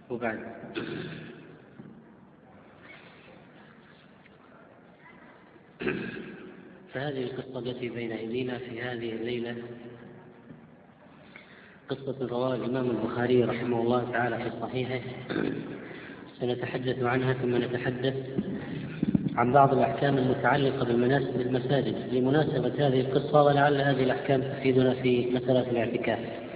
وبعد. فهذه القصة التي بين أيدينا في هذه الليلة قصة رواها الإمام البخاري رحمه الله تعالى في صحيحه، سنتحدث عنها ثم نتحدث عن بعض الأحكام المتعلقة بالمساجد لمناسبة هذه القصة، ولعل هذه الأحكام تفيدنا في مسألة الاعتكاف.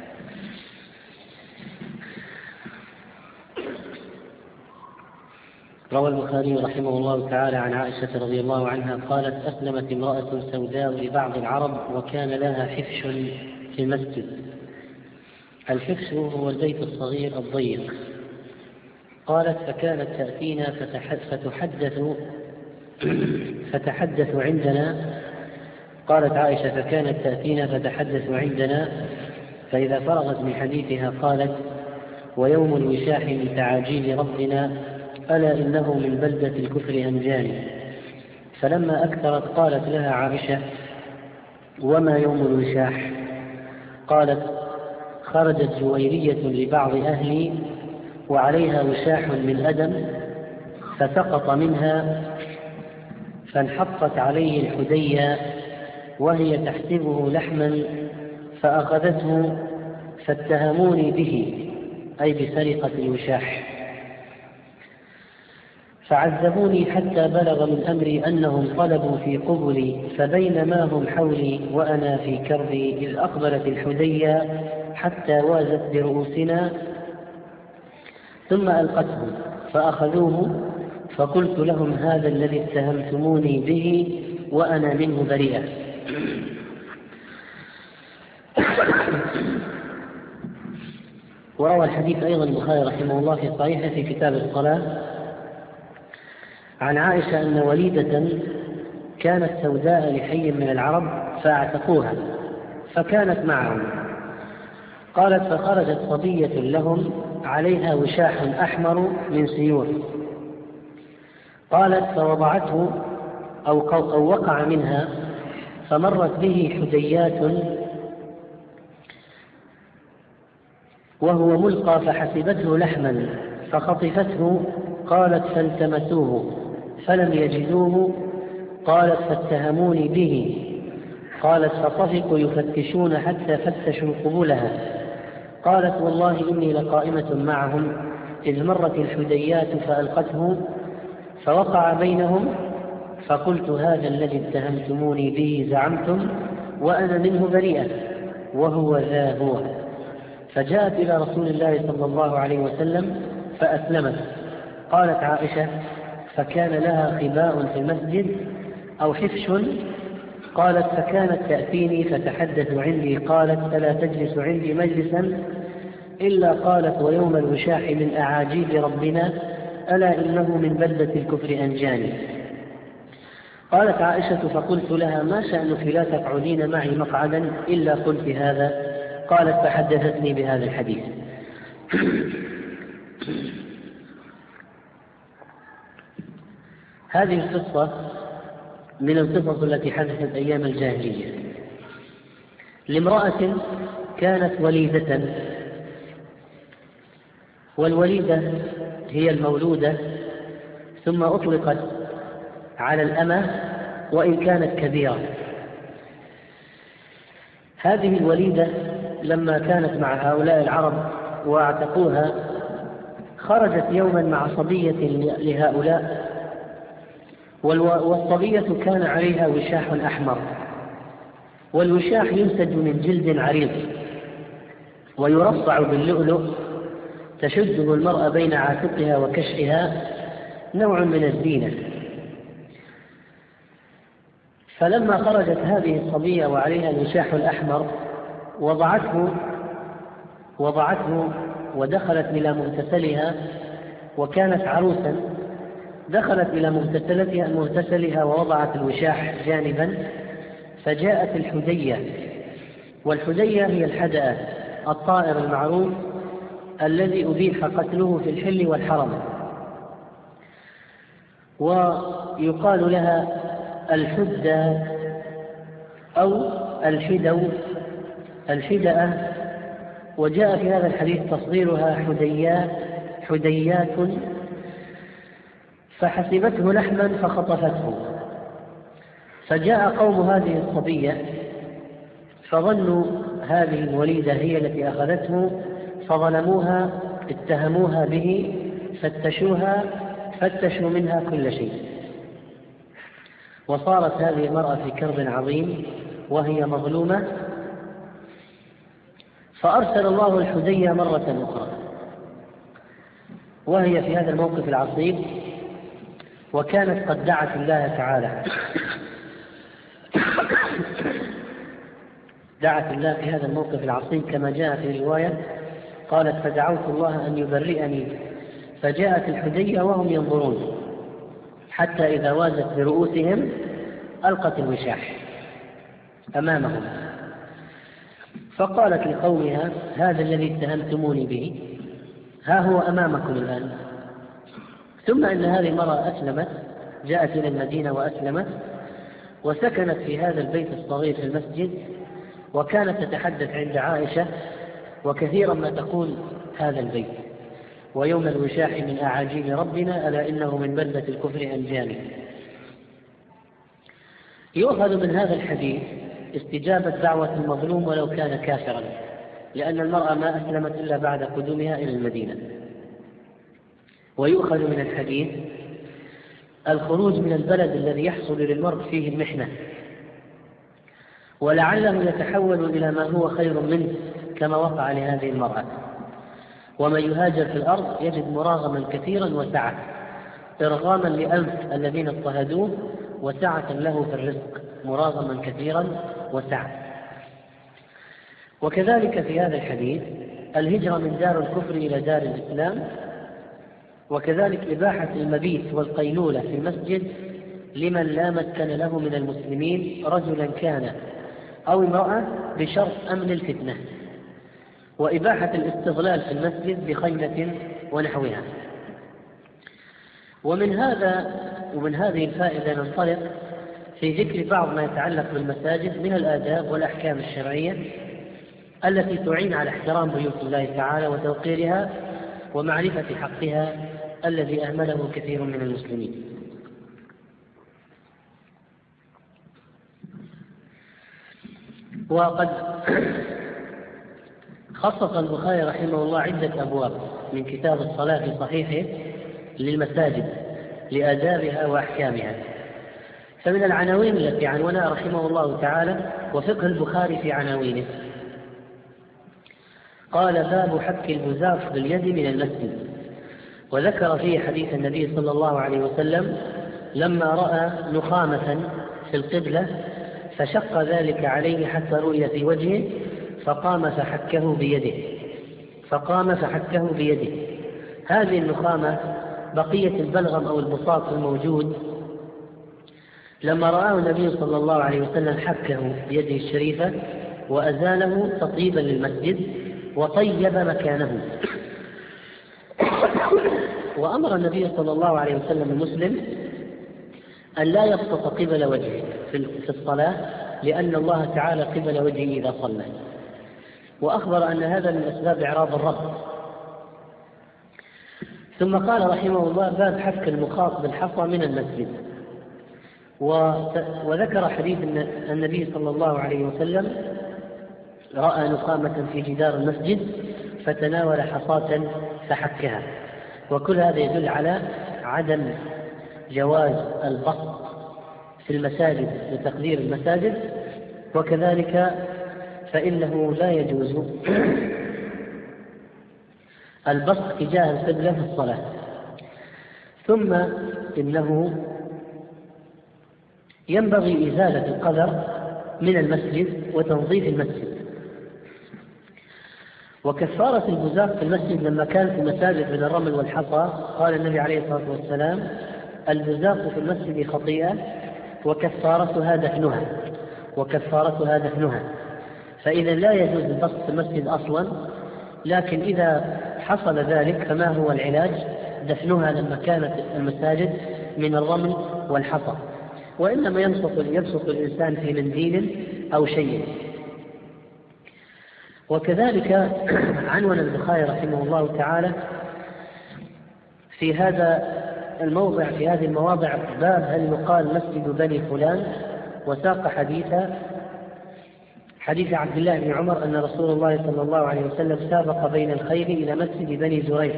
روى البخاري رحمه الله تعالى عن عائشة رضي الله عنها قالت: أسلمت امرأة سوداء لبعض العرب وكان لها حفش في المسجد. الحفش هو البيت الصغير الضيق. قالت: فكانت تأتينا فتحدث عندنا. قالت عائشة: فكانت تأتينا فتحدث عندنا، فإذا فرغت من حديثها قالت: ويوم الوشاح من تعاجيل ربنا، ألا إنه من بلدة الكفر أنجاني. فلما أكثرت قالت لها عائشة: وما يوم الوشاح؟ قالت: خرجت جويرية لبعض أهلي وعليها وشاح من أدم، فسقط منها فانحطت عليه الحدية وهي تحسبه لحما، فأخذته فاتهموني به، أي بسرقة الوشاح، فعذبوني حتى بلغ من أمري أنهم طلبوا في قبلي، فبينما هم حولي وأنا في كربي إذ أقبلت الحدية حتى وازت برؤوسنا، ثم ألقته فأخذوه، فقلت لهم: هذا الذي اتهمتموني به وأنا منه بريئة. وروى الحديث أيضا البخاري رحمه الله في صحيحه في كتاب الصلاة عن عائشة أن وليدة كانت سوداء لحي من العرب فاعتقوها فكانت معهم. قالت: فخرجت صبية لهم عليها وشاح أحمر من سيور. قالت: فوضعته أو وقع منها، فمرت به حديات وهو ملقى، فحسبته لحما فخطفته. قالت: فالتمسوه فلم يجدوه. قالت: فاتهموني به. قالت: فطفقوا يفتشون حتى فتشوا قبولها. قالت: والله إني لقائمة معهم إذ مرت الحديات فألقته، فوقع بينهم، فقلت: هذا الذي اتهمتموني به زعمتم وأنا منه بريئة، وهو ذا هو. فجاءت إلى رسول الله صلى الله عليه وسلم فأسلمت. قالت عائشة: فكان لها خباء في المسجد أو حفش؟ قالت: فكانت تأتيني فتحدث عندي. قالت: فلا تجلس عندي مجلسا إلا قالت: ويوم الوشاح من أعاجيب ربنا، ألا إنه من بلدة الكفر أنجاني. قالت عائشة: فقلت لها: ما شأنك لا تقعدين معي مقعدا إلا قلت هذا؟ قالت: فحدثتني بهذا الحديث. هذه القصة من القصص التي حدثت أيام الجاهلية لامرأة كانت وليدة، والوليدة هي المولودة ثم أطلقت على الأمة وإن كانت كبيرة. هذه الوليدة لما كانت مع هؤلاء العرب واعتقوها، خرجت يوما مع صبية لهؤلاء، والصبية كان عليها وشاح أحمر، والوشاح ينسج من جلد عريض ويرصع باللؤلؤ، تشده المرأة بين عاتقها وكشفها، نوع من الزينة. فلما خرجت هذه الصبية وعليها الوشاح الأحمر وضعته ودخلت إلى مغتسلها، وكانت عروسا، دخلت إلى مغتسلها ووضعت الوشاح جانبا، فجاءت الحدية. والحدية هي الحدأة، الطائر المعروف الذي أبيح قتله في الحل والحرم، ويقال لها الحدة أو الحدأة. وجاء في هذا الحديث تصغيرها حديات حديات فحسبته لحما فخطفته. فجاء قوم هذه الصبية فظنوا هذه الوليدة هي التي أخذته، فظلموها، اتهموها به، فتشوا منها كل شيء. وصارت هذه المرأة في كرب عظيم وهي مظلومة، فأرسل الله الحدية مرة أخرى وهي في هذا الموقف العصيب، وكانت قد دعت الله تعالى دعت الله في هذا الموقف العصيب كما جاء في الرواية، قالت فدعوت الله أن يبرئني، فجاءت الحدية وهم ينظرون حتى إذا وازت برؤوسهم ألقت الوشاح أمامهم، فقالت لقومها هذا الذي اتهمتموني به ها هو أمامكم الآن. ثم إن هذه المرأة أسلمت، جاءت إلى المدينة وأسلمت، وسكنت في هذا البيت الصغير في المسجد، وكانت تتحدث عند عائشة وكثيرا ما تقول هذا البيت ويوم الوشاح من أعاجيب ربنا ألا إنه من بلدة الكفر أنجاني. يؤخذ من هذا الحديث استجابة دعوة المظلوم ولو كان كافرا، لأن المرأة ما أسلمت إلا بعد قدومها إلى المدينة. ويؤخذ من الحديث الخروج من البلد الذي يحصل للمرء فيه المحنة، ولعله يتحول إلى ما هو خير منه كما وقع لهذه المرأة. ومن يهاجر في الأرض يجد مراغما كثيرا وسعة، إرغاما لأنف الذين اضطهدوه، وسعة له في الرزق، مراغما كثيرا وسعة. وكذلك في هذا الحديث الهجرة من دار الكفر إلى دار الإسلام، وكذلك إباحة المبيت والقيلولة في المسجد لمن لا مسكن له من المسلمين رجلا كان أو امرأة بشرط أمن الفتنة، وإباحة الاستظلال في المسجد بخيمة ونحوها. ومن هذه الفائدة ننطلق في ذكر بعض ما يتعلق بالمساجد من الآداب والأحكام الشرعية التي تعين على احترام بيوت الله تعالى وتوقيرها ومعرفة حقها الذي أهمله كثير من المسلمين. وقد خصص البخاري رحمه الله عدة أبواب من كتاب الصلاة في صحيحه للمساجد لآدابها وأحكامها. فمن العناوين التي عنونها رحمه الله تعالى وفقه البخاري في عناوينه قال باب حك البزاق باليد من المسجد، وذكر فيه حديث النبي صلى الله عليه وسلم لما رأى نخامة في القبلة فشق ذلك عليه حتى رؤي في وجهه فقام فحكه بيده. هذه النخامة بقية البلغم أو البساط الموجود، لما رآه النبي صلى الله عليه وسلم حكه بيده الشريفة وأزاله تطيبا للمسجد وطيب مكانه. وأمر النبي صلى الله عليه وسلم المسلم أن لا يبسط قبل وجهه في الصلاة، لأن الله تعالى قبل وجهه إذا صلى. وأخبر أن هذا من أسباب إعراض الرب. ثم قال رحمه الله باب حك المخاط بالحصى من المسجد، وذكر حديث النبي صلى الله عليه وسلم رأى نخامة في جدار المسجد فتناول حصاة فحكها. وكل هذا يدل على عدم جواز البسط في المساجد لتقدير المساجد، وكذلك فإنه لا يجوز البسط تجاه القبلة في الصلاة. ثم إنه ينبغي إزالة القذر من المسجد وتنظيف المسجد. وكفارة البزاق في المسجد لما كان في مساجد من الرمل والحصى قال النبي عليه الصلاة والسلام البزاق في المسجد خطيئة وكفارتها دفنها. فإذا لا يجوز البسط في المسجد أصلا، لكن إذا حصل ذلك فما هو العلاج؟ دفنها لما كانت المساجد من الرمل والحصى، وإنما يبسط الإنسان في منديل أو شيء. وكذلك عنون البخاري رحمه الله تعالى في هذا الموضع، في هذه المواضع، باب هل يقال مسجد بني فلان، وساق حديث عبد الله بن عمر أن رسول الله صلى الله عليه وسلم سابق بين الخيل إلى مسجد بني زريق،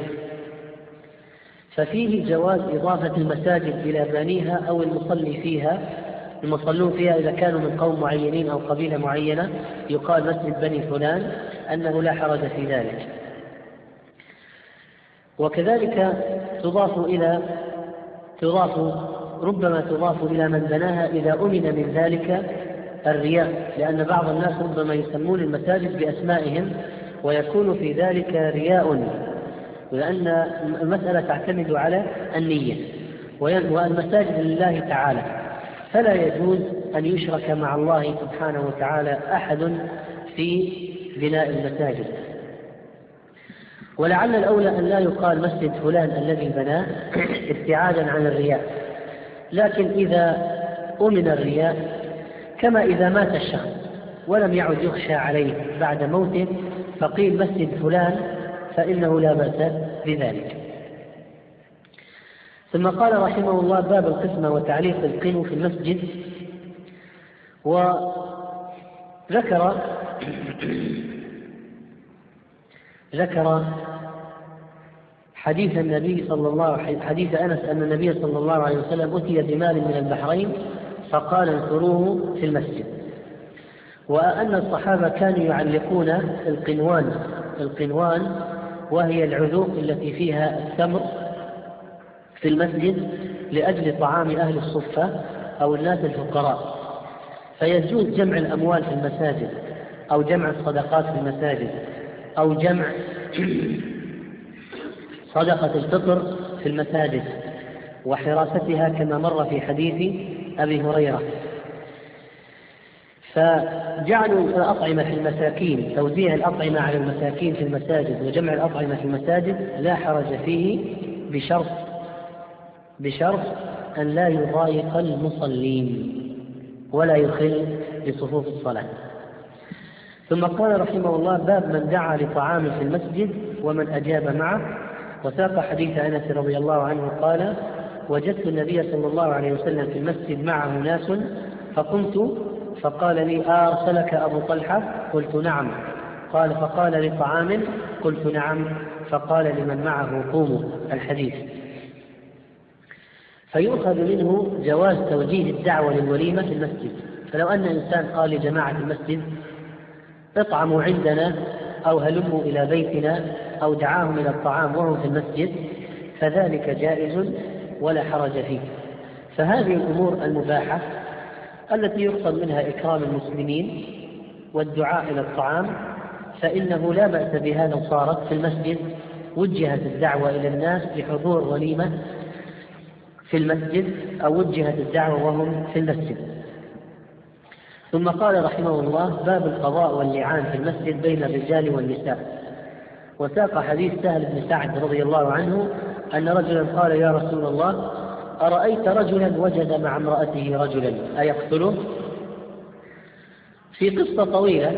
ففيه جواز إضافة المساجد إلى بانيها أو المصلون فيها إذا كانوا من قوم معينين أو قبيلة معينة يقال مسجد بني فلان، أنه لا حرج في ذلك. وكذلك ربما تضاف إلى من بناها إذا أمن من ذلك الرياء، لأن بعض الناس ربما يسمون المساجد بأسمائهم ويكون في ذلك رياء، لأن المسألة تعتمد على النية، والمساجد لله تعالى، فلا يجوز أن يشرك مع الله سبحانه وتعالى أحد في بناء المساجد. ولعل الأولى أن لا يقال مسجد فلان الذي بناه ابتعادا عن الرياء، لكن إذا أمن الرياء، كما إذا مات الشخص ولم يعد يخشى عليه بعد موته فقيل مسجد فلان، فإنه لا بأس بذلك. ثم قال رحمه الله: باب القسمة وتعليق القنو في المسجد. ذكر حديث أنس أن النبي صلى الله عليه وسلم أتي بمال من البحرين فقال: انثروه في المسجد. وأن الصحابة كانوا يعلقون القنوان وهي العذوق التي فيها التمر في المسجد لأجل طعام أهل الصفة أو الناس الفقراء، فيجوز جمع الأموال في المساجد، أو جمع الصدقات في المساجد، أو جمع صدقة الفطر في المساجد وحراستها كما مر في حديث أبي هريرة. فجعلوا الأطعمة في المساكين، توزيع الأطعمة على المساكين في المساجد وجمع الأطعمة في المساجد لا حرج فيه، بشرط أن لا يضايق المصلين ولا يخل بصفوف الصلاة. ثم قال رحمه الله: باب من دعا لطعام في المسجد ومن أجاب معه. وساق حديث أنس رضي الله عنه قال: وجدت النبي صلى الله عليه وسلم في المسجد معه ناس فقمت فقال لي: أرسلك أبو طلحة؟ قلت: نعم. قال: فقال لطعام؟ قلت: نعم. فقال لمن معه: قوموا. الحديث. فيؤخذ منه جواز توجيه الدعوة للوليمة في المسجد، فلو أن إنسان قال لجماعة المسجد: اطعموا عندنا، أو هلموا إلى بيتنا، أو دعاهم إلى الطعام وهم في المسجد، فذلك جائز ولا حرج فيه. فهذه الأمور المباحة التي يقصد منها إكرام المسلمين والدعاء إلى الطعام، فإنه لا بأس بها لو صارت في المسجد، وجهت الدعوة إلى الناس بحضور وليمة في المسجد، أو وجهت الدعوة وهم في المسجد. ثم قال رحمه الله: باب القضاء واللعان في المسجد بين الرجال والنساء. وساق حديث سهل بن سعد رضي الله عنه أن رجلا قال: يا رسول الله، أرأيت رجلا وجد مع امرأته رجلا أيقتله؟ في قصة طويلة.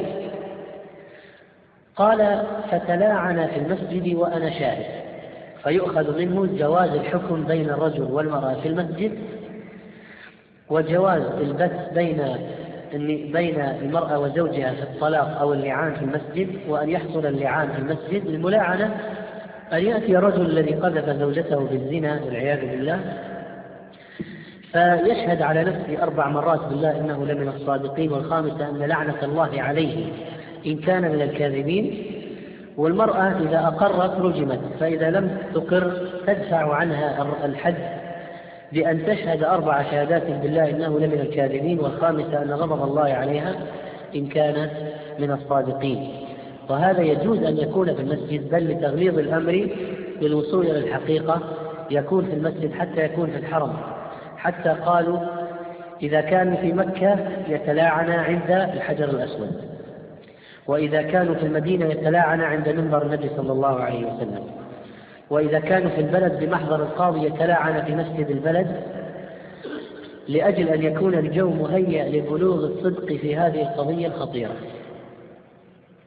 قال: فتلاعن في المسجد وأنا شاهد. فيؤخذ منه جواز الحكم بين الرجل والمرأة في المسجد، وجواز البث بين المرأة وزوجها في الطلاق أو اللعان في المسجد، وأن يحصل اللعان في المسجد. الملاعنة أن يأتي رجل الذي قذف زوجته بالزنا والعياذ بالله فيشهد على نفسه 4 مرات بالله إنه لمن الصادقين، والخامسة أن لعنة الله عليه إن كان من الكاذبين. والمرأة إذا أقرت رجمت، فإذا لم تقر تدفع عنها الحد بأن تشهد 4 شهادات بالله إنه لمن الكاذبين، والخامسة أن غضب الله عليها إن كانت من الصادقين. وهذا يجوز أن يكون في المسجد، بل لتغليظ الأمر للوصول إلى الحقيقة يكون في المسجد حتى يكون في الحرم، حتى قالوا إذا كانوا في مكة يتلاعن عند الحجر الأسود، وإذا كانوا في المدينة يتلاعن عند منبر النبي صلى الله عليه وسلم، وإذا كانوا في البلد بمحضر القاضي يتلاعن في مسجد البلد، لأجل أن يكون الجو مهيأ لبلوغ الصدق في هذه القضية الخطيرة.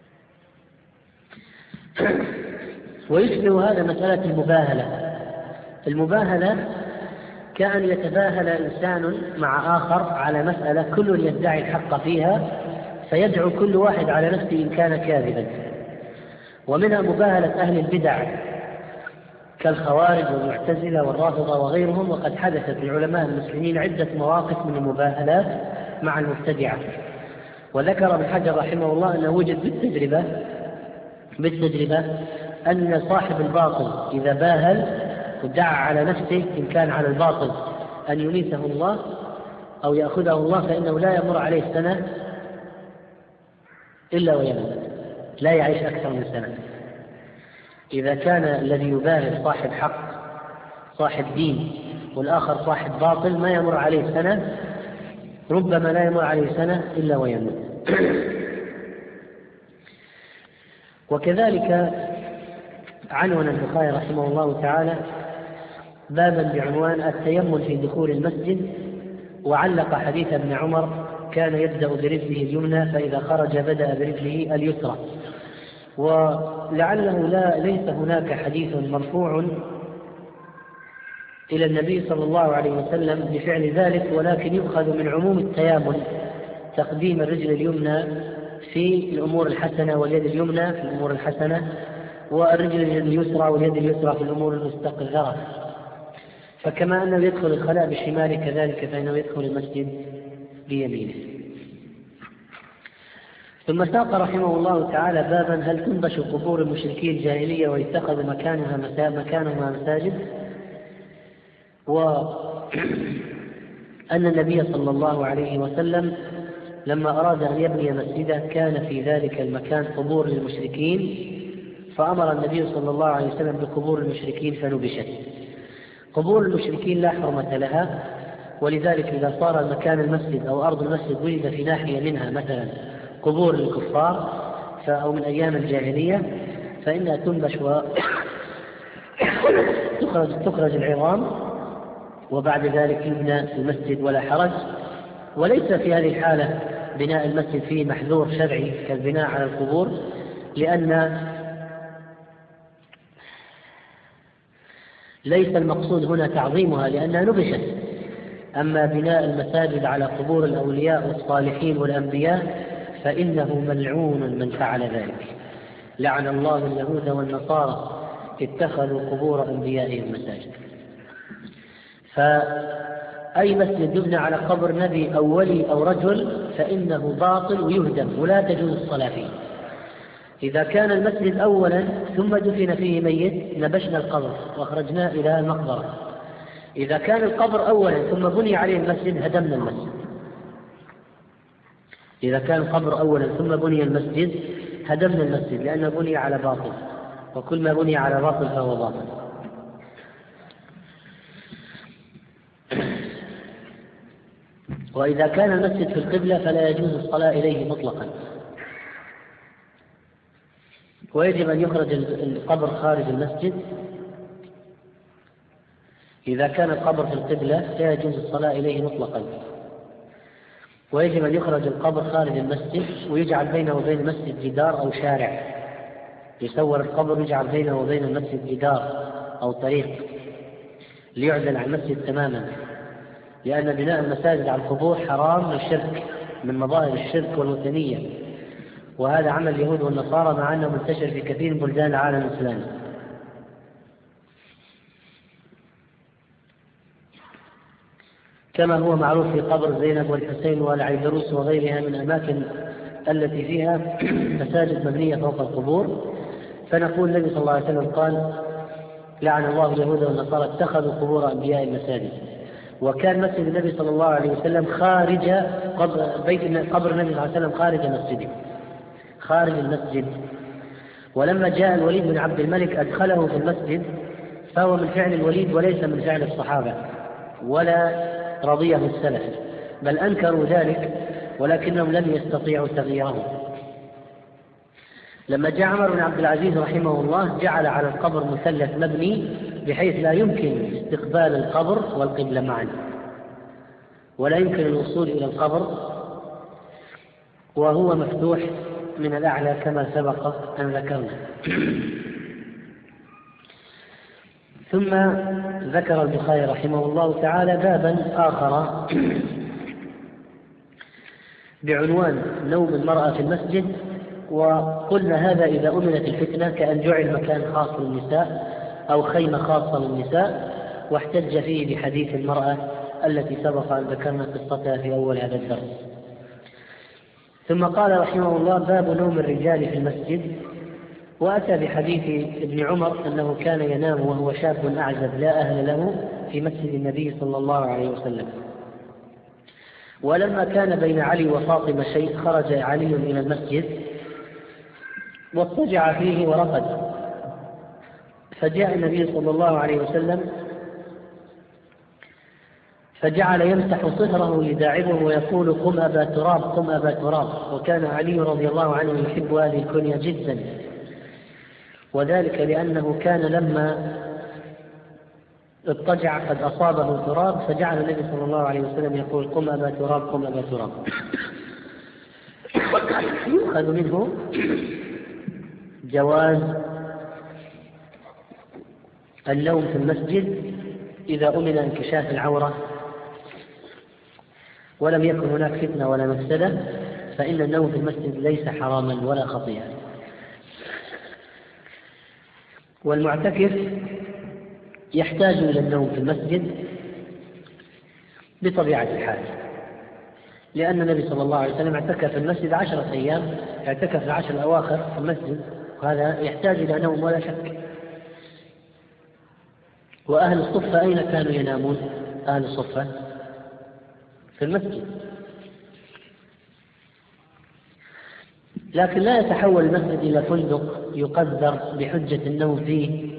ويشبه هذا مسألة المباهلة، المباهلة كأن يتباهل إنسان مع آخر على مسألة كل يدعي الحق فيها، فيدعو كل واحد على نفسه إن كان كاذبا. ومنها مباهلة أهل البدع كالخوارج والمعتزلة والرافضة وغيرهم، وقد حدثت لعلماء المسلمين عدة مواقف من المباهلات مع المبتدعة. وذكر ابن حجر رحمه الله أنه وجد بالتجربة أن صاحب الباطل إذا باهل ودعا على نفسه إن كان على الباطل أن يميته الله أو يأخذه الله، فإنه لا يمر عليه سنة إلا ويموت، لا يعيش أكثر من سنة. إذا كان الذي يباهل صاحب حق صاحب دين والآخر صاحب باطل ما يمر عليه سنة، ربما لا يمر عليه سنة إلا ويموت. وكذلك عنون البخاري رحمه الله تعالى بابا بعنوان التيمم في دخول المسجد، وعلق حديث ابن عمر كان يبدأ برجله اليمنى فإذا خرج بدأ برجله اليسرى. ولعله ليس هناك حديث مرفوع إلى النبي صلى الله عليه وسلم بفعل ذلك، ولكن يؤخذ من عموم التيامن تقديم الرجل اليمنى في الأمور الحسنة واليد اليمنى في الأمور الحسنة، والرجل اليسرى واليد اليسرى في الأمور المستقذرة. فكما أنه يدخل الخلاء بشماله كذلك فإنه يدخل المسجد بيمينه. ثم ساق رحمه الله تعالى بابا هل تنبش قبور المشركين الجاهلية ويتخذ مكانها مساجد، وأن النبي صلى الله عليه وسلم لما أراد أن يبني مسجدا كان في ذلك المكان قبور للمشركين، فأمر النبي صلى الله عليه وسلم بقبور المشركين فنبشت. قبور المشركين لا حرمة لها، ولذلك إذا صار المكان المسجد أو أرض المسجد وجد في ناحية منها مثلا قبور للكفار أو من أيام الجاهلية فإنها تنبش وتخرج العظام، وبعد ذلك يبنى المسجد ولا حرج. وليس في هذه الحالة بناء المسجد فيه محذور شرعي كالبناء على القبور، لأن ليس المقصود هنا تعظيمها لأنها نبشت. أما بناء المساجد على قبور الأولياء والصالحين والأنبياء فإنه ملعون من فعل ذلك. لعن الله اليهود والنصارى اتخذوا قبور أنبيائهم مساجد. فأي مسجد يبنى على قبر نبي أو ولي أو رجل فإنه باطل ويهدم ولا تجوز الصلاة فيه. إذا كان المسجد أولا ثم دفن فيه ميت نبشنا القبر وأخرجناه إلى المقبرة. إذا كان القبر أولا ثم بني عليه المسجد هدمنا المسجد. إذا كان القبر أولا ثم بني المسجد هدمنا المسجد، لأنه بني على باطل، وكل ما بني على باطل فهو باطل. وإذا كان المسجد في القبلة فلا يجوز الصلاة إليه مطلقا، ويجب أن يخرج القبر خارج المسجد. إذا كان القبر في القبلة لا يجوز الصلاة إليه مطلقا، ويجب أن يخرج القبر خارج المسجد ويجعل بينه وبين المسجد جدار أو شارع، يسور القبر ويجعل بينه وبين المسجد جدار أو طريق ليعزل عن المسجد تماما، لأن بناء المساجد على القبور حرام والشرك من مظاهر الشرك والوثنية، وهذا عمل اليهود والنصارى مع أنه منتشر في كثير من بلدان العالم الإسلامي. كما هو معروف في قبر زينب والحسين والعيدروس وغيرها من الأماكن التي فيها مساجد مبنية فوق القبور. فنقول النبي صلى الله عليه وسلم قال لعن الله اليهود والنصارى اتخذوا قبور أنبياء المساجد. وكان مسجد النبي صلى الله عليه وسلم خارج قبر النبي صلى الله عليه وسلم خارج المسجد. ولما جاء الوليد بن عبد الملك أدخله في المسجد فهو من فعل الوليد وليس من فعل الصحابة ولا رضيه السلف، بل أنكروا ذلك ولكنهم لم يستطيعوا تغييره. لما جاء عمر بن عبد العزيز رحمه الله جعل على القبر مثلث مبني بحيث لا يمكن استقبال القبر والقبلة معا، ولا يمكن الوصول إلى القبر وهو مفتوح من الأعلى كما سبق أن ذكرنا. ثم ذكر البخاري رحمه الله تعالى بابا آخر بعنوان نوم المرأة في المسجد، وقلنا هذا إذا أمنت الفتنة، كأن جعل مكان خاص للنساء أو خيمة خاصة للنساء، واحتج فيه بحديث المرأة التي سبق أن ذكرنا قصتها في أول هذا الدرس. ثم قال رحمه الله باب نوم الرجال في المسجد، وأتى بحديث ابن عمر أنه كان ينام وهو شاب أعزب لا أهل له في مسجد النبي صلى الله عليه وسلم. ولما كان بين علي وفاطمة شيء خرج علي إلى المسجد واضطجع فيه ورقد، فجاء النبي صلى الله عليه وسلم فجعل يمسح صهره يداعبه ويقول قم أبا تراب قم أبا تراب. وكان علي رضي الله عنه يحب هذه الكنية جدا، وذلك لأنه كان لما اضطجع قد أصابه تراب، فجعل النبي صلى الله عليه وسلم يقول قم أبا تراب قم أبا تراب. يؤخذ منه جواز النوم في المسجد إذا أمن انكشاف العورة ولم يكن هناك فتنة ولا مفسدة، فإن النوم في المسجد ليس حراما ولا خطيئا. والمعتكف يحتاج إلى النوم في المسجد بطبيعة الحال، لأن النبي صلى الله عليه وسلم اعتكف في المسجد 10 أيام، اعتكف 10 الأواخر في المسجد، وهذا يحتاج إلى نوم ولا شك. وأهل الصفة أين كانوا ينامون؟ أهل الصفة في المسجد، لكن لا يتحول المسجد إلى فندق يقدر بحجة النوم فيه.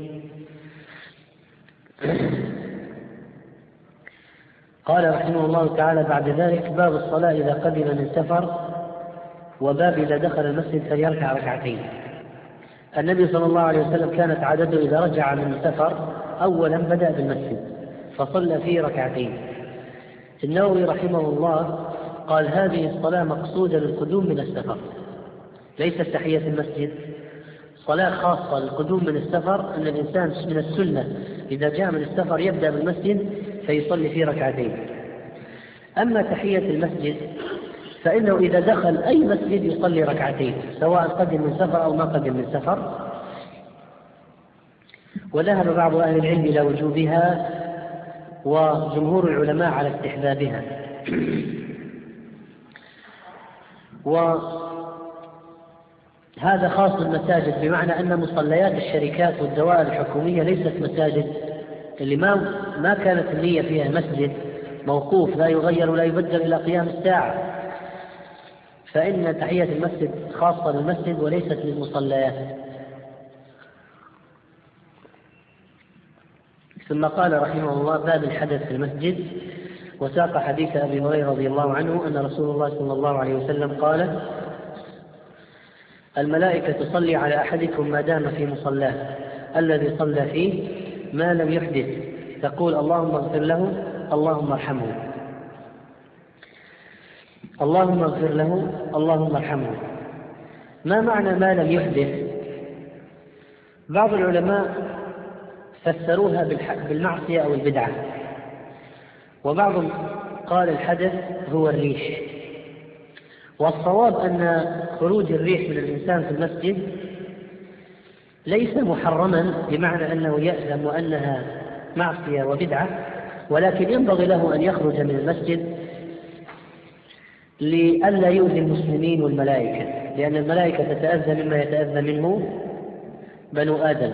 قال رحمه الله تعالى بعد ذلك باب الصلاة إذا قدم من سفر، وباب إذا دخل المسجد فليركع ركعتين. النبي صلى الله عليه وسلم كانت عادته إذا رجع من السفر أولا بدأ بالمسجد فصلى فيه ركعتين. النووي رحمه الله قال هذه الصلاة مقصودة للقدوم من السفر، ليست تحية المسجد، صلاة خاصة للقدوم من السفر، أن الإنسان من السنة إذا جاء من السفر يبدأ بالمسجد فيصلي فيه ركعتين. أما تحية المسجد فإنه إذا دخل أي مسجد يصلي ركعتين سواء قدم من سفر أو ما قدم من سفر. وذهب بعض أهل العلم إلى وجوبها، وجمهور العلماء على استحبابها. وهذا خاص بالمساجد، بمعنى أن مصليات الشركات والدوائر الحكومية ليست مساجد، اللي ما كانت النية فيها مسجد موقوف لا يغير ولا يبدل إلى قيام الساعة، فإن تحية المسجد خاصة للمسجد وليست للمصليات. ثم قال رحمه الله باب الحدث في المسجد، وساق حديث أبي هريرة رضي الله عنه أن رسول الله صلى الله عليه وسلم قال الملائكة تصلي على أحدكم ما دام في مصلاه الذي صلى فيه ما لم يحدث، تقول اللهم اغفر له اللهم ارحمه، اللهم اغفر له اللهم ارحمه. ما معنى ما لم يحدث؟ بعض العلماء فسروها بالمعصية أو البدعة، وبعضهم قال الحدث هو الريح. والصواب أن خروج الريح من الإنسان في المسجد ليس محرما بمعنى أنه يأثم وأنها معصية وبدعة، ولكن ينبغي له أن يخرج من المسجد لئلا يؤذي المسلمين والملائكة، لأن الملائكة تتأذى مما يتأذى منه بنو آدم.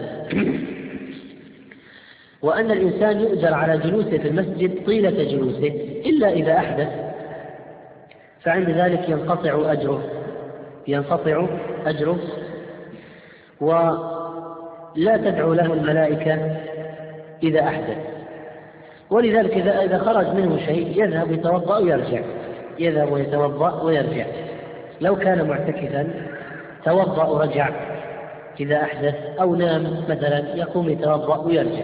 وأن الإنسان يؤجر على جلوسه في المسجد طيلة جلوسه إلا إذا أحدث، فعند ذلك ينقطع أجره ولا تدعو له الملائكة إذا أحدث. ولذلك إذا خرج منه شيء يذهب يتوضأ ويرجع، يذهب ويتوضأ ويرجع. لو كان معتكفا توضأ ورجع إذا أحدث، أو نام مثلا يقوم يتوضأ ويرجع.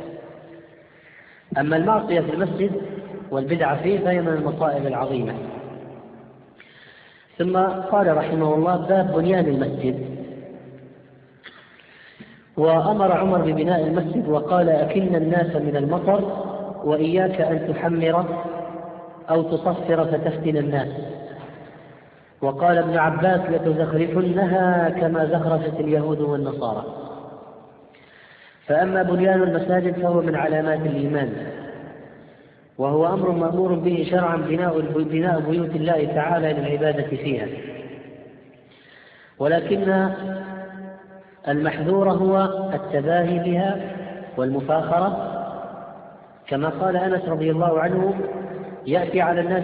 أما المعصية في المسجد والبدعة فيه فهي من المصائب العظيمة. ثم قال رحمه الله باب بنيان المسجد، وأمر عمر ببناء المسجد وقال: أكن الناس من المطر وإياك أن تحمر أو تصفر فتفتن الناس. وقال ابن عباس: لتزخرفنها كما زخرفت اليهود والنصارى. فأما بنيان المساجد فهو من علامات الإيمان، وهو أمر مأمور به شرعا، بناء بيوت الله تعالى للعبادة فيها، ولكن المحذور هو التباهي بها والمفاخرة، كما قال أنس رضي الله عنه: يأتي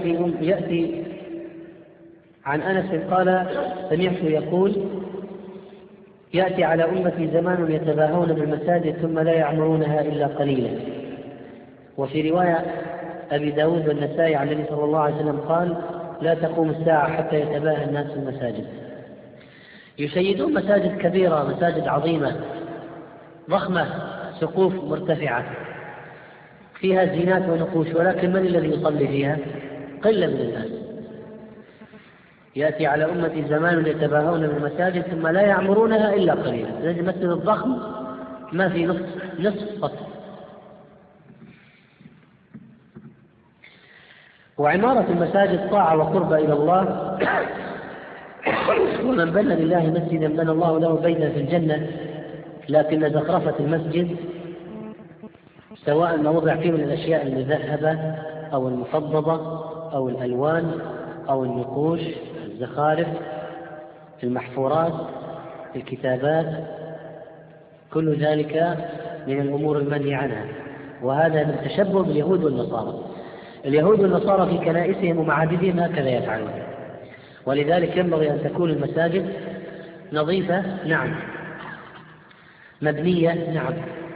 عن أنس قال: سمعت يقول: يأتي على أمتي زمان يتباهون بالمساجد ثم لا يعمرونها إلا قليلا. وفي رواية أبي داود والنسائي عن النبي صلى الله عليه وسلم قال: لا تقوم الساعة حتى يتباهى الناس في المساجد. يشيدون مساجد كبيرة، مساجد عظيمة ضخمة، سقوف مرتفعة فيها زينات ونقوش، ولكن من الذي يصلي فيها؟ قلة من الناس. يأتي على أمتي زمان يتباهون بالمساجد ثم لا يعمرونها إلا قليلا. هذا المسجد الضخم ما في نصف سطح. وعمارة المساجد طاعة وقربة إلى الله، ومن بنى لله مسجدا بنى الله له بيتا في الجنة. لكن زخرفة المسجد سواء ما وضع فيه من الأشياء المذهبة أو المفضضة أو الألوان أو النقوش، الزخارف، المحفورات، الكتابات، كل ذلك من الأمور المنهي عنها، وهذا من تشبه باليهود والنصارى. اليهود والنصارى في كنائسهم ومعابدهم هكذا يفعلون، ولذلك ينبغي أن تكون المساجد نظيفة، نعم، مبنية، نعم،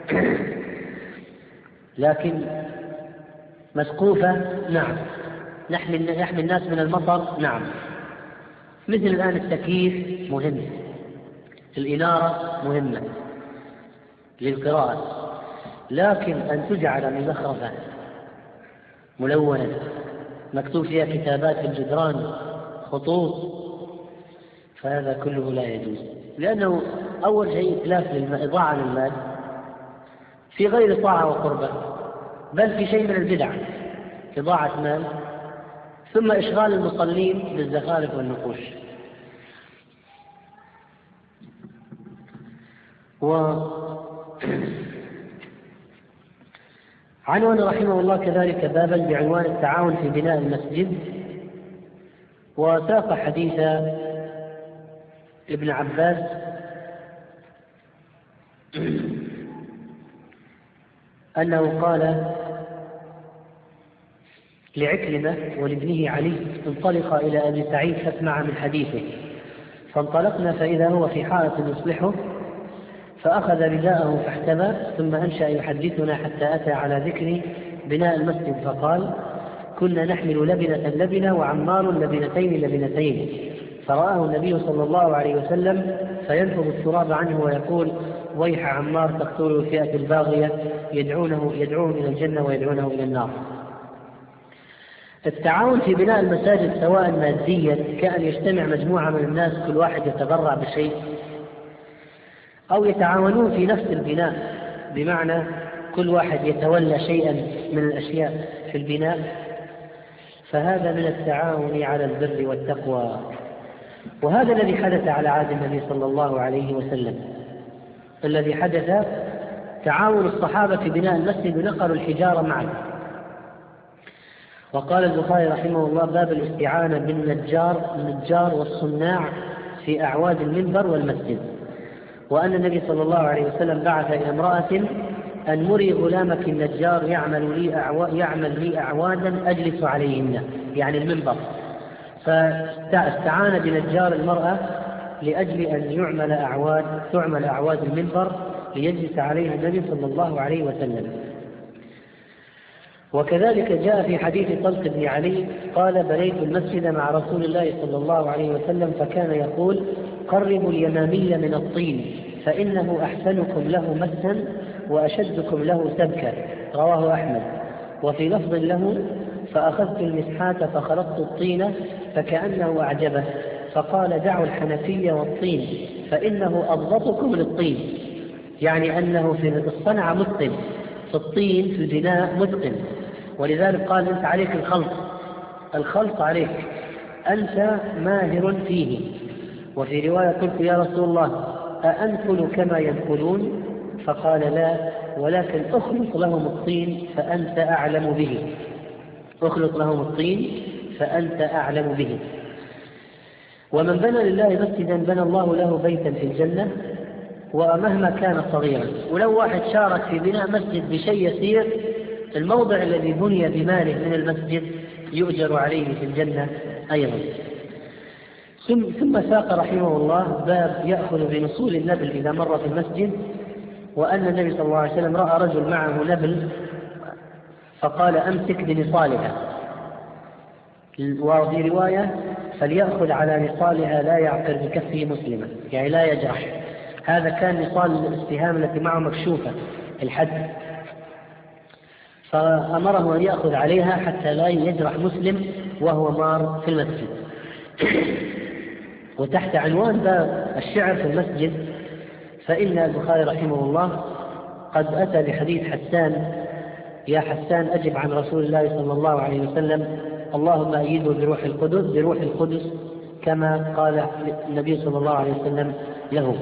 لكن مسقوفة، نعم، يحمي الناس من المطر، نعم. مثل الآن التكييف مهم، الإنارة مهمة للقراءة، لكن أن تجعل مزخرفة ملونة مكتوب فيها كتابات في الجدران، خطوط، فهذا كله لا يجوز، لأنه أول شيء إتلاف إضاعة للمال في غير طاعة وقربة، بل في شيء من البدع، إضاعة مال، ثم إشغال المصلين بالزخارف والنقوش. عنوان رحمه الله كذلك بابا بعنوان التعاون في بناء المسجد، وساق حديث ابن عباس أنه قال لعكرمة ولابنه علي: انطلقا إلى أبي سعيد فاسمع من حديثه. فانطلقنا فإذا هو في حائط يصلحه، فأخذ رداءه فاحتمى، ثم أنشأ يحدثنا حتى أتى على ذكر بناء المسجد، فقال: كنا نحمل لبنة لبنة وعمار لبنتين لبنتين، فرآه النبي صلى الله عليه وسلم فينفض التراب عنه ويقول: ويح عمار تقتله الفئة الباغية، يدعوه إلى الجنة ويدعونه إلى النار. التعاون في بناء المساجد سواء ماديا كأن يجتمع مجموعة من الناس كل واحد يتبرع بشيء، أو يتعاونون في نفس البناء، بمعنى كل واحد يتولى شيئا من الأشياء في البناء، فهذا من التعاون على البر والتقوى. وهذا الذي حدث على عهد النبي صلى الله عليه وسلم، الذي حدث تعاون الصحابة في بناء المسجد ونقلوا الحجارة معا. وقال البخاري رحمه الله: باب الاستعانة بالنجار والصناع في أعواد المنبر والمسجد. وأن النبي صلى الله عليه وسلم بعث إلى امرأة: أن مري غلامك النجار يعمل لي أعوادا أجلس عليهن، يعني المنبر. فاستعان بنجار المرأة لأجل أن تعمل أعواد المنبر ليجلس عليها النبي صلى الله عليه وسلم. وكذلك جاء في حديث طلق بن علي قال: بنيت المسجد مع رسول الله صلى الله عليه وسلم فكان يقول: قربوا اليمامي من الطين فإنه أحسنكم له مسا وأشدكم له سبكا، رواه أحمد. وفي لفظ له: فأخذت المسحات فخلطت الطين فكأنه أعجبه، فقال: دعوا الحنفية والطين فإنه أضبطكم للطين. يعني أنه في الصنعة متقن، في الطين في البناء متقن. ولذلك قال أنت عليك الخلط عليك، أنت ماهر فيه. وفي رواية قلت يا رسول الله أأنقل كما ينقلون؟ فقال لا، ولكن أخلط لهم الطين فأنت أعلم به. أخلط لهم الطين فأنت أعلم به. ومن بنى لله مسجدا بنى الله له بيتا في الجنة ومهما كان صغيرا. ولو واحد شارك في بناء مسجد بشيء يسير، الموضع الذي بني بماله من المسجد يؤجر عليه في الجنة أيضا. ثم ساق رحمه الله باب يأخذ بنصول النبل إذا مر في المسجد، وأن النبي صلى الله عليه وسلم رأى رجل معه نبل فقال أمسك بنصالها، وفي رواية فليأخذ على نصالها لا يعقر بكفه مسلما، يعني لا يجرح. هذا كان نصال الاستهام التي معه مكشوفة الحد، فأمره أن يأخذ عليها حتى لا يجرح مسلم وهو مار في المسجد. وتحت عنوان باب الشعر في المسجد فإن البخاري رحمه الله قد أتى بحديث حسان: يا حسان أجب عن رسول الله صلى الله عليه وسلم اللهم أيده بروح القدس كما قال النبي صلى الله عليه وسلم له.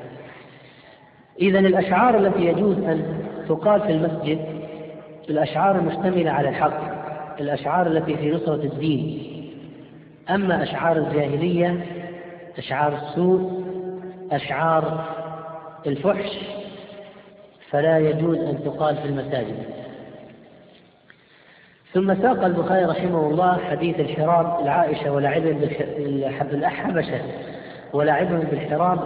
إذن الأشعار التي يجوز أن تقال في المسجد الأشعار المشتملة على الحق، الأشعار التي في نصرة الدين. أما أشعار الجاهلية، أشعار السوء، أشعار الفحش، فلا يجوز أن تقال في المساجد. ثم ساق البخاري رحمه الله حديث الحراب العائشة ولعبهم بالحبشة ولعبهم بالحراب،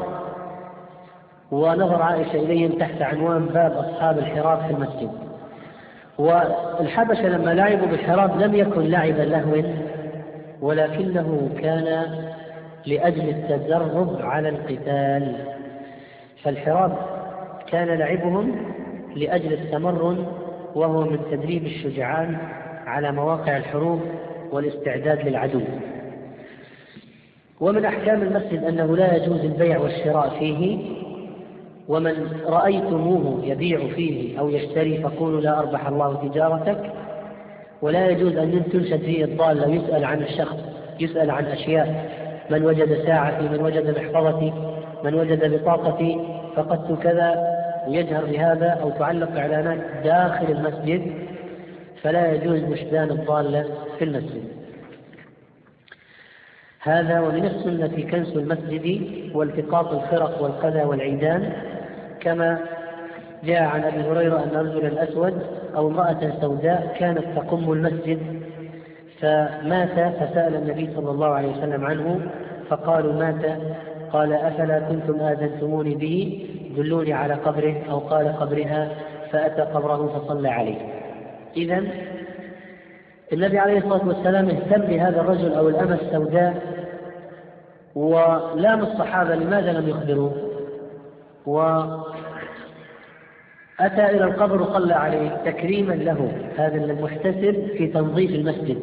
ونظر عائشة إليهم تحت عنوان باب أصحاب الحراب في المسجد. والحبشة لما لعبوا بالحراب لم يكن لعبا لهو، ولكنه كان لأجل التدرب على القتال. فالحراب كان لعبهم لأجل التمرن، وهو من تدريب الشجعان على مواقع الحروب والاستعداد للعدو. ومن أحكام المسجد أنه لا يجوز البيع والشراء فيه، ومن رأيتموه يبيع فيه أو يشتري فقولوا لا أربح الله تجارتك. ولا يجوز أن تنشد فيه الضالة، يسأل عن الشخص، يسأل عن أشياء: من وجد ساعتي، من وجد محفظتي، من وجد بطاقتي، فقدت كذا، ويجهر بهذا، أو تعلق إعلانات داخل المسجد، فلا يجوز نشدان الضالة في المسجد. هذا. ومن السنة كنس المسجد والتقاط الخرق والقذى والعيدان، كما جاء عن أبي هريرة أن رجلا أسود أو امرأة سوداء كانت تقم المسجد فمات، فسأل النبي صلى الله عليه وسلم عنه فقالوا مات. قال أفلا كنتم آذنتموني به، دلوني على قبره، أو قال قبرها، فأتى قبره فصلى عليه. إذن النبي عليه الصلاة والسلام اهتم بهذا الرجل أو الأمة السوداء، ولام الصحابة لماذا لم يخبروا، وأتى إلى القبر وصلى عليه تكريما له، هذا المحتسب في تنظيف المسجد.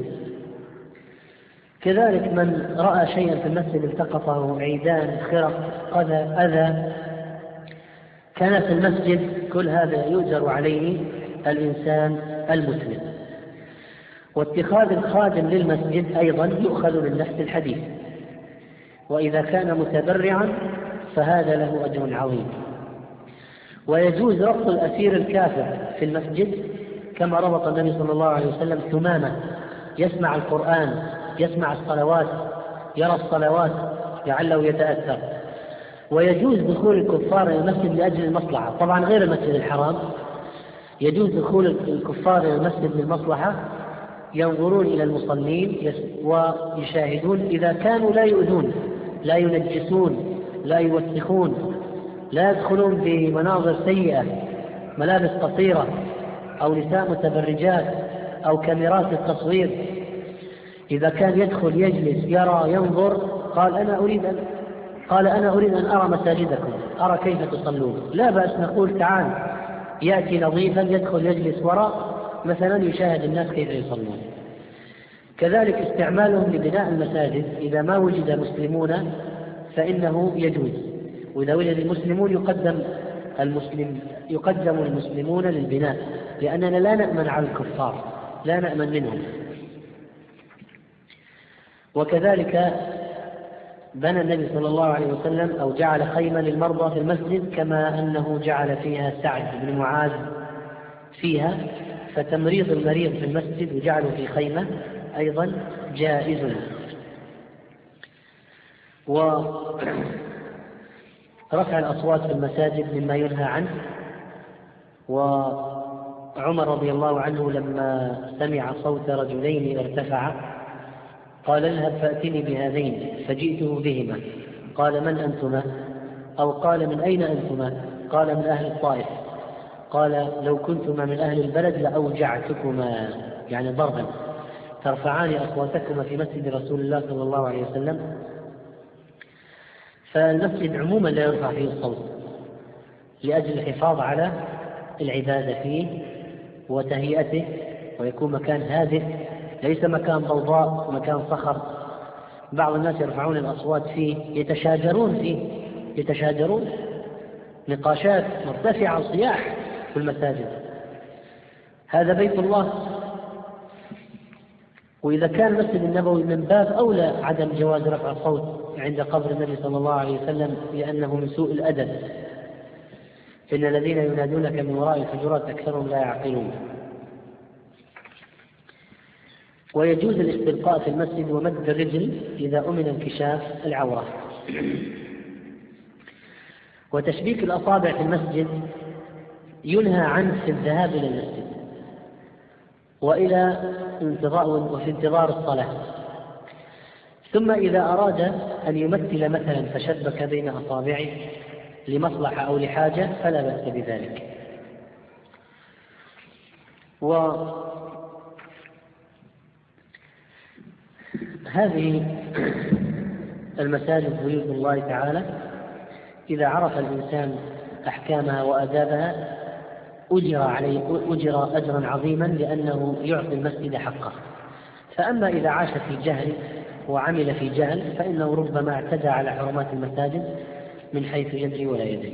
كذلك من رأى شيئا في المسجد التقطه، عيدان، خرق، قذى، أذى كان في المسجد، كل هذا يؤجر عليه الإنسان المسلم. واتخاذ الخادم للمسجد أيضا يؤخذ من نفس الحديث، وإذا كان متبرعا فهذا له أجر عظيم. ويجوز ربط الأسير الكافر في المسجد، كما ربط النبي صلى الله عليه وسلم ثمامة يسمع القرآن، يسمع الصلوات، يرى الصلوات لعله يتأثر. ويجوز دخول الكفار إلى المسجد لأجل المصلحة، طبعا غير المسجد الحرام. يجوز دخول الكفار إلى المسجد للمصلحة، ينظرون إلى المصلين ويشاهدون، إذا كانوا لا يؤذون، لا ينجسون، لا يوسخون، لا يدخلون بمناظر سيئة، ملابس قصيرة أو نساء متبرجات أو كاميرات التصوير. إذا كان يدخل يجلس يرى ينظر، قال أنا أريد أن أرى مساجدكم، أرى كيف تصلون، لا بأس نقول تعال، يأتي نظيفا يدخل يجلس وراء مثلا يشاهد الناس كيف يصلون. كذلك استعمالهم لبناء المساجد، إذا ما وجد مسلمون فإنه يجوز، وإذا وجد المسلمون يقدم يقدم المسلمون للبناء، لأننا لا نأمن على الكفار، لا نأمن منهم. وكذلك بنى النبي صلى الله عليه وسلم أو جعل خيمة للمرضى في المسجد، كما أنه جعل فيها سعد بن معاذ فيها، فتمريض المريض في المسجد وجعله في خيمة أيضا جائز. ورفع الأصوات في المساجد مما ينهى عنه. وعمر رضي الله عنه لما سمع صوت رجلين ارتفع قال اذهب فأتني بهذين، فجئته بهما. قال من أنتما؟ أو قال من أين أنتما؟ قال من أهل الطائف. قال لو كنتما من أهل البلد لأوجعتكما، يعني ضربا، ترفعان أصواتكما في مسجد رسول الله صلى الله عليه وسلم. فالمسجد عموما لا يرفع فيه الصوت لأجل الحفاظ على العبادة فيه وتهيئته، ويكون مكان هادئ ليس مكان ضوضاء ومكان صخر. بعض الناس يرفعون الأصوات فيه، يتشاجرون نقاشات مرتفعة وصياح في المساجد. هذا بيت الله. وإذا كان المسجد النبوي من باب أولى عدم جواز رفع الصوت عند قبر النبي صلى الله عليه وسلم، لأنه من سوء الأدب. إن الذين ينادونك من وراء الحجرات أكثرهم لا يعقلون. ويجوز الاستلقاء في المسجد ومد الرجل إذا أمن انكشاف العورة. وتشبيك الأصابع في المسجد ينهى عنه في الذهاب إلى المسجد وفي انتظار الصلاة. ثم إذا أراد أن يمثل مثلا فشبك بين أصابعه لمصلحة أو لحاجة فلا بأس بذلك. هذه المساجد بيوت الله تعالى إذا عرف الإنسان أحكامها وآدابها أجر أجرا عظيما، لأنه يعطي المسجد حقه. فأما إذا عاش في جهل وعمل في جهل فإنه ربما اعتدى على حرمات المساجد من حيث يدري ولا يدري.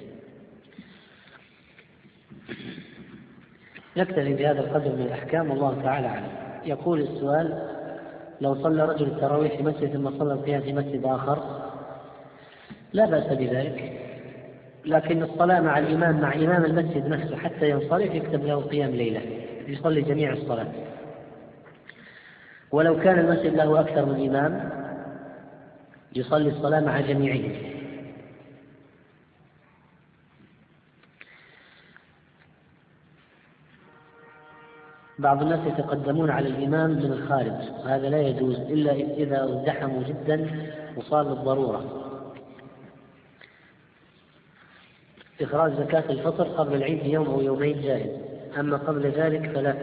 نكتفي بهذا القدر من الأحكام، والله تعالى أعلم. يقول السؤال: لو صلى رجل التراويح في مسجد ثم صلى القيام في مسجد آخر لا بأس بذلك، لكن الصلاة مع الإمام مع إمام المسجد نفسه حتى ينصرف يكتب له قيام ليلة، يصلي جميع الصلاة. ولو كان المسجد له أكثر من إمام يصلي الصلاة مع جميعهم. بعض الناس يتقدمون على الإمام من الخارج، وهذا لا يجوز إلا إذا ازدحموا جدا وصار للضرورة. إخراج زكاة الفطر قبل العيد بيوم أو يومين جائز، أما قبل ذلك فلا.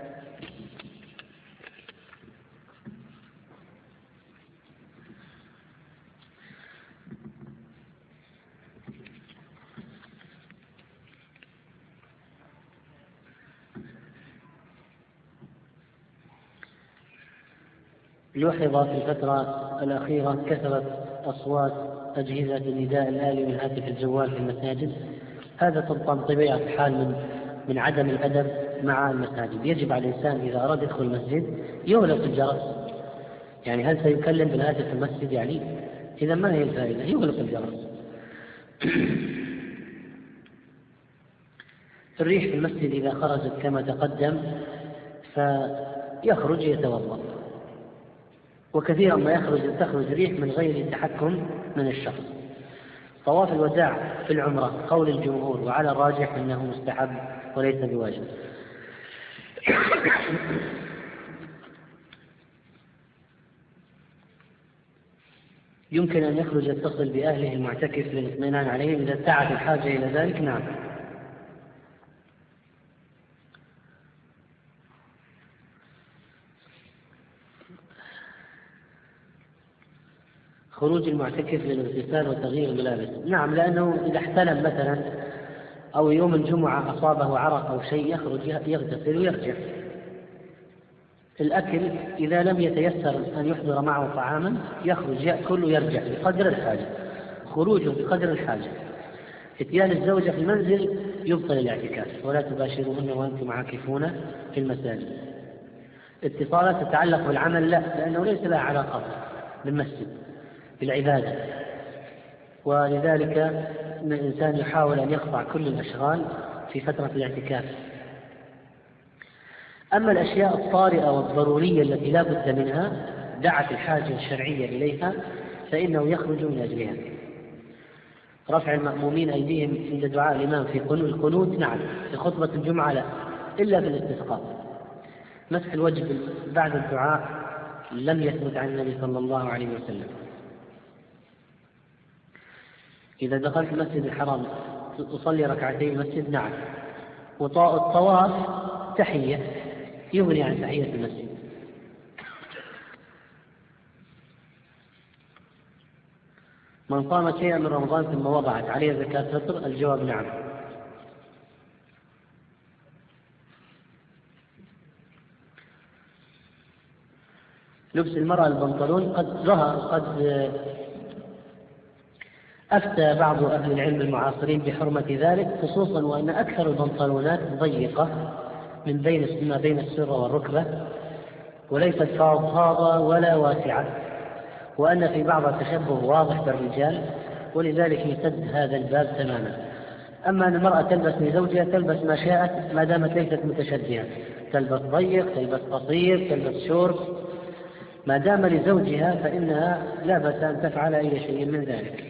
لوحظ في الفترة الأخيرة كثرت أصوات أجهزة النداء الآلي والهاتف الجوال في المساجد. هذا طبعا طبيعة الحال من عدم الأدب مع المساجد. يجب على الإنسان إذا أراد يدخل المسجد يغلق الجرس. يعني هل سيكلم بالهاتف في المسجد؟ يعني إذا ما هي الفائدة؟ يغلق الجرس. الريح في المسجد إذا خرجت كما تقدم فيخرج يتوضأ، وكثيرا ما تخرج ريح من غير التحكم من الشخص. طواف الوداع في العمرة قول الجمهور، وعلى الراجح أنه مستحب وليس بواجب. يمكن أن يخرج يتصل بأهله المعتكف للاطمئنان عليهم إذا دعت الحاجة إلى ذلك. نعم. خروج المعتكف للاغتسال وتغيير الملابس. نعم، لأنه إذا احتلم مثلا أو يوم الجمعة أصابه عرق أو شيء يخرج يغتسل ويرجع. الأكل إذا لم يتيسر أن يحضر معه طعاما يخرج يأكل ويرجع بقدر الحاجة، خروجه بقدر الحاجة. إتيان الزوجة في المنزل يبطل الاعتكاف، ولا تباشرهن وأنتم عاكفون في المساجد. اتصالات تتعلق بالعمل لا، لأنه ليس لها علاقة بالمسجد بالعبادة، ولذلك أن الإنسان يحاول أن يقطع كل الأشغال في فترة الاعتكاف. أما الأشياء الطارئة والضرورية التي لا بد منها دعت الحاجة الشرعية إليها فإنه يخرج من أجلها. رفع المأمومين أيديهم عند دعاء الإمام في القنوت نعم، في خطبة الجمعة لا، إلا في الاستسقاء. مسح الوجه بعد الدعاء لم يثبت عن النبي صلى الله عليه وسلم. إذا دخلت المسجد الحرام أصلي ركعتين المسجد نعم، والطواف تحية يغني عن تحية المسجد. من صام شيئا من رمضان ثم وضعت عليه زكاة فطر، الجواب نعم. لبس المرأة البنطلون قد أفتى بعض أهل العلم المعاصرين بحرمة ذلك، خصوصا وأن أكثر البنطلونات ضيقة ما بين السرة والركبة، وليست فاضفاضة ولا واسعة، وأن في بعض تشبه واضح بالرجال، ولذلك يسد هذا الباب تماما. أما أن المرأة تلبس لزوجها تلبس ما شاءت ما دامت ليست متشبهة، تلبس ضيق، تلبس قصير، تلبس شورت، ما دام لزوجها فإنها لا بأس أن تفعل أي شيء من ذلك.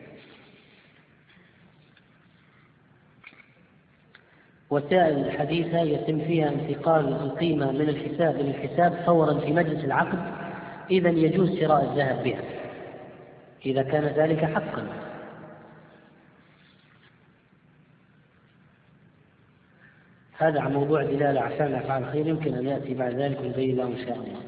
وسائل الحديثة يتم فيها انتقال القيمة من الحساب إلى الحساب فورا في مجلس العقد، إذا يجوز شراء الذهب بها إذا كان ذلك حقا. هذا عن موضوع دلالة عشان أفعال الخير، يمكن أن يأتي بعد ذلك ونبين له إن شاء الله.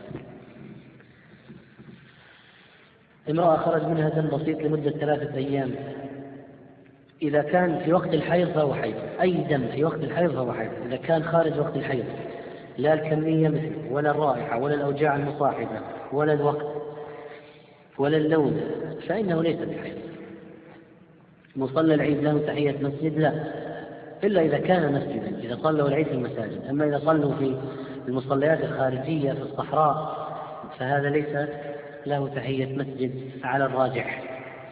امرأة خرج منها دم بسيط لمدة 3 أيام، إذا كان في وقت الحيض فهو حيض، أي دم في وقت الحيض فهو حيض. إذا كان خارج وقت الحيض لا الكمية مثل ولا الرائحة ولا الأوجاع المصاحبة ولا الوقت ولا اللون فإنه ليس بحيض. مصلى العيد له تحية مسجد لا، إلا إذا كان مسجدا، إذا صلوا العيد في المساجد. أما إذا صلوا في المصليات الخارجية في الصحراء فهذا ليس له تحية مسجد على الراجح.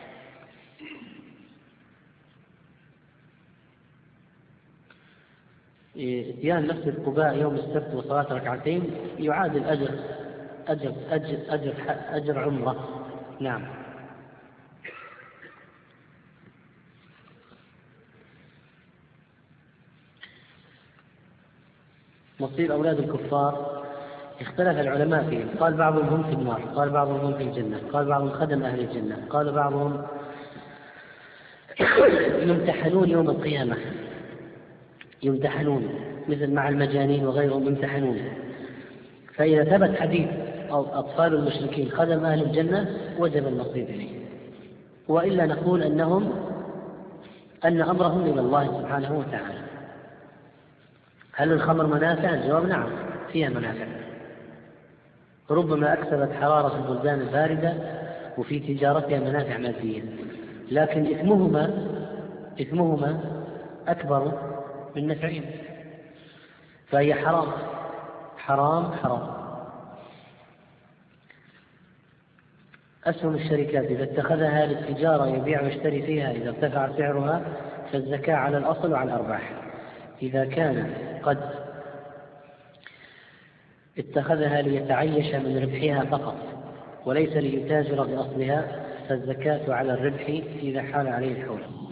اتيان مسجد قباء يوم السبت وصلاة ركعتين يعادل أجر عمرة. نعم. مصير أولاد الكفار اختلف العلماء فيهم، قال بعضهم هم في النار، قال بعضهم هم في الجنة، قال بعضهم خدم أهل الجنة، قال بعضهم يمتحنون يوم القيامة، يمتحنون مثل مع المجانين وغيرهم يمتحنون. فإذا ثبت حديث أو أطفال المشركين خدم أهل الجنة وجب النصيب إليه، وإلا نقول أن أمرهم إلى الله سبحانه وتعالى. هل الخمر منافع؟ الجواب نعم، فيها منافع، ربما أكسبت حرارة البلدان الباردة وفي تجارتها منافع مادية، لكن إثمهما أكبر من نفعهم، فهي حرام حرام حرام. أسهم الشركات إذا اتخذها للتجارة يبيع ويشتري فيها إذا ارتفع سعرها فالزكاة على الأصل وعلى الأرباح. إذا كان قد اتخذها ليتعيش من ربحها فقط وليس ليتاجر بأصلها فالزكاة على الربح إذا حال عليه الحول.